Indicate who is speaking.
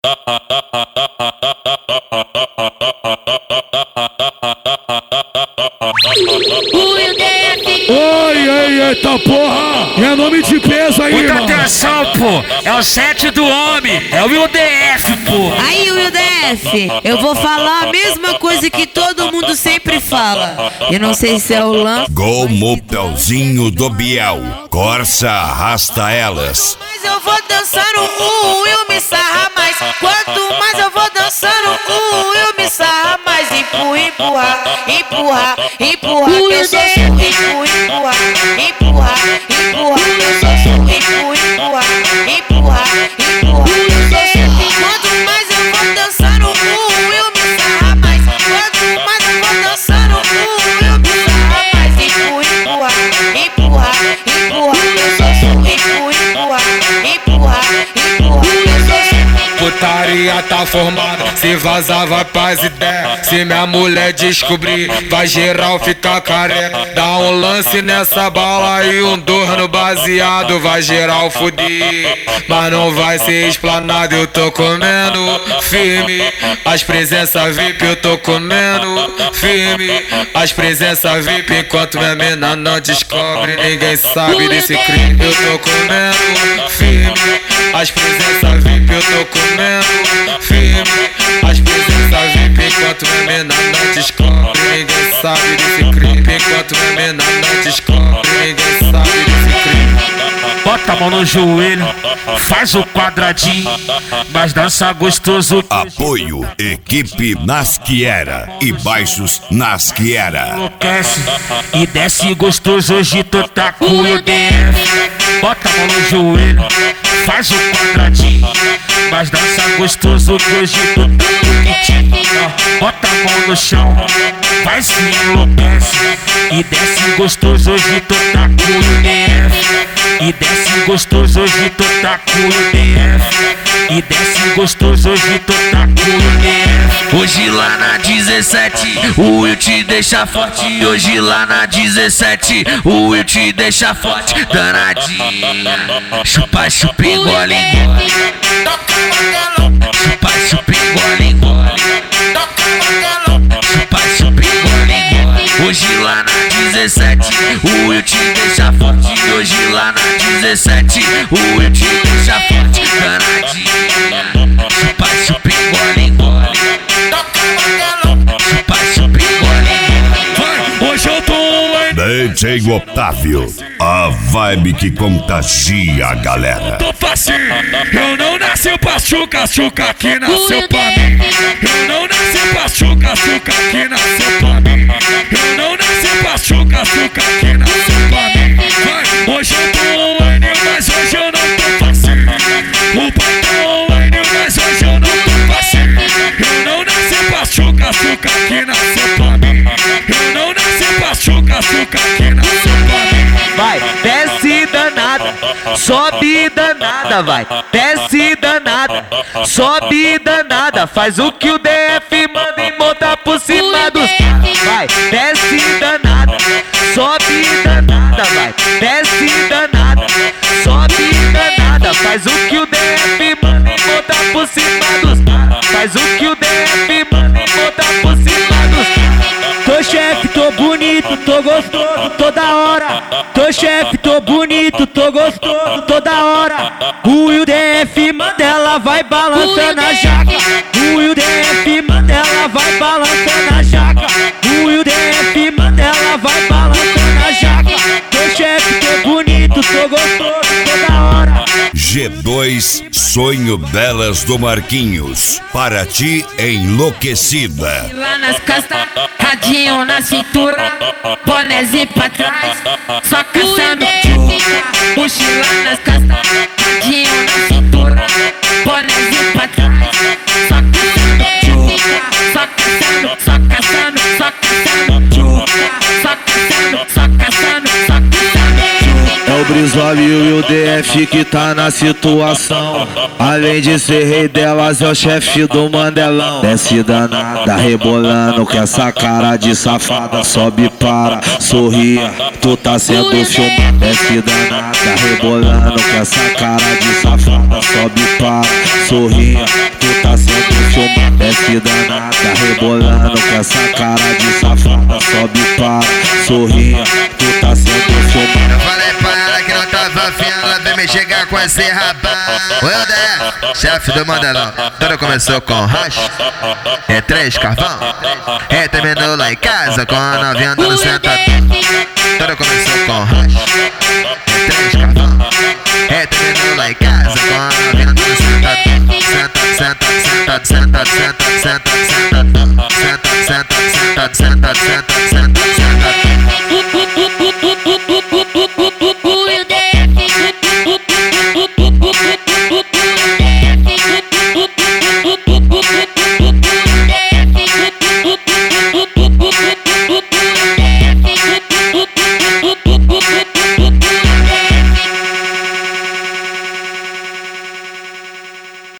Speaker 1: Oi, eita porra! É nome de peso aí,
Speaker 2: muita
Speaker 1: mano.
Speaker 2: atenção, pô. É o 7 do homem. É o Will DF, pô.
Speaker 3: Aí, Will DF, eu vou falar a mesma coisa que todo mundo sempre fala. Eu não sei se é o lance.
Speaker 4: Gol Mopelzinho do Biel. Corsa arrasta elas.
Speaker 3: Mas eu vou dançando, o Will me sarra mais. Quanto mais eu vou dançando, o Will me sarra mais. Empurra, empurra, empurra, empurra, que eu sou empurra, empurra, empurra, eu sou empurra, empurra, empurra, eu sou. Quanto mais eu vou dançando, o Will me sarra mais. Quanto mais eu vou dançando, o Will me sarra mais. Empurra, empurra, empurra, eu sou empurra, empurra, empurra, eu sou.
Speaker 5: Putaria tá formada, se vazar vai pras ideias. Se minha mulher descobrir, vai geral ficar careca. Dá um lance nessa bala e um dor no baseado, vai geral fuder. Mas não vai ser explanado, eu tô comendo firme. As presenças VIP eu tô comendo firme. As presenças VIP enquanto minha mina não descobre, ninguém sabe desse crime. Eu tô comendo firme. As presenças VIP eu tô comendo firme. As presenças VIP enquanto minha mina não descobre, ninguém sabe desse crime. Enquanto minha mina não descobre, ninguém sabe desse crime.
Speaker 2: Bota a mão no joelho, faz o quadradinho, mas dança gostoso.
Speaker 4: Apoio Equipe Nasquiera e Baixos Nasquiera.
Speaker 2: Enlouquece e desce gostoso, hoje tu tá com o DF. Bota a mão no joelho, faz o quadradinho, mas dança gostoso que hoje tu tá com quitinho. Bota a mão no chão, vai se enlouquece e desce gostoso, hoje tu tá com o DF. E desce gostoso, hoje tu tá com o DF. E desce gostoso, hoje tu tá com o DF.
Speaker 6: Hoje lá na 17, o Will te deixa forte. Hoje lá na 17, o Will te deixa forte. Danadinha, chupa, chupa, engole, engole. Chupa, chupa, engole, engole. Chupa, chupa, engole, engole. Hoje lá na 17, o Will te deixa forte. Hoje lá na 17, o Will te deixa forte. Danadinha, chupa, chupa, engole, engole. Chupa, chupa, engole, engole.
Speaker 1: Hoje eu tô
Speaker 4: DJ Otávio, a vibe que contagia a galera.
Speaker 1: tô facinho. Eu não nasci pra chuca, chuca aqui nasceu pra mim. Eu não nasci pra chuca, chuca aqui nasceu pra mim. Eu não nasci pra chuca, chuca aqui nasceu pra mim. Vai, hoje eu tô online, mas hoje eu não tô facinho. O pai tá online, mas hoje eu não tô facinho. Eu não nasci pra chuca, chuca aqui nasceu pra mim. Eu não nasci pra chuca, chuca aqui nasceu pra mim.
Speaker 6: Vai, desce danada, sobe danada, vai, desce danada, sobe danada, faz o que o DF manda e monta por cima dos caras. Vai, desce danada, sobe danada, vai, desce danada, sobe danada, faz o que o DF manda e monta por cima dos caras. Faz o que o DF manda e monta por cima dos caras.
Speaker 7: Tô chefe, tô bonito, tô gostoso toda hora. Tô chefe, tô bonito, tô gostoso toda hora. O Will DF Mandela vai balançando a jaca. O Will DF Mandela vai balançando a jaca. O Will DF Mandela vai balançando a jaca. Tô chefe, tô bonito, tô gostoso toda hora.
Speaker 4: G2 Sonho Delas do Marquinhos, para ti enlouquecida.
Speaker 3: Lá nas costas, radinho na cintura, bonézinho pra trás, só caçando tchuca. Mochila nas costas, radinho na cintura, bonézinho pra trás, só caçando tchuca. Só caçando, só caçando, só caçando tchuca. Só caçando, só caçando, só caçando tchuca.
Speaker 7: É o
Speaker 6: olhos e o DF que tá na situação. Além de ser rei delas, é o chefe do Mandelão. Desce danada, rebolando com essa cara de safada. Sobe para, sorria, tu tá sendo filmado. Desce danada, rebolando com essa cara de safada. Sobe para, sorria, tu tá sendo filmado. Desce danada, rebolando com essa cara de safada. Sobe para, sorria, tu tá sendo filmado.
Speaker 8: Eu falei pra ela que não tava afim, ela veio me chegar com esse rabão. O DF, chefe do Mandelão. Tudo começou com racha, três carvão. Terminou lá em casa com a novinha dando sentadão. Tudo começou com racha, três carvão. Terminou lá em casa com a novinha dando sentadão. Senta, senta, senta, senta, senta, senta,